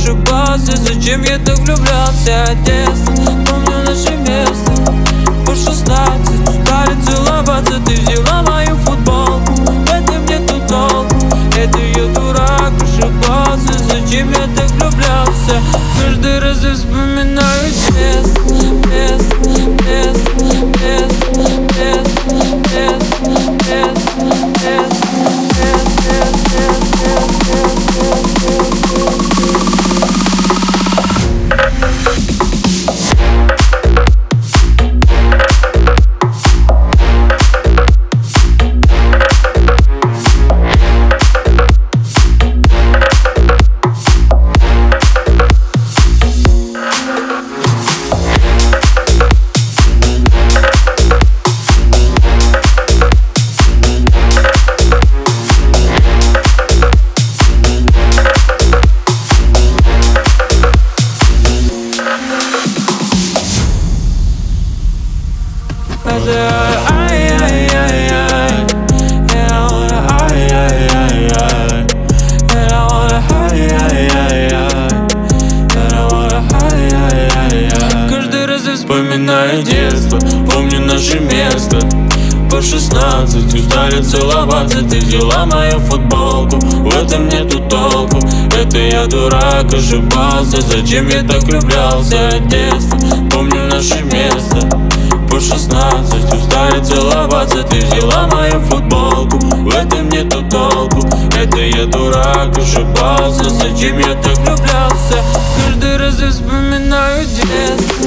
ошибался, зачем я так влюблялся. Детство, помню наше место. По 16 устали целоваться. Ты взяла мою футболку, в этом нету толку. Это я дурак, ошибался, зачем я так влюблялся. Каждый раз я вспоминаю детство. Каждый раз я вспоминаю детство, помню наше место. По 16 устали целоваться. Ты взяла мою футболку, в этом нету толку. Это я дурак, ошибался, зачем я так влюблялся. Детство, помню наше место. По 16 устали целоваться. Ты взяла мою футболку, в этом нету толку. Это я дурак, ошибался, зачем я так влюблялся. Каждый раз я вспоминаю детство.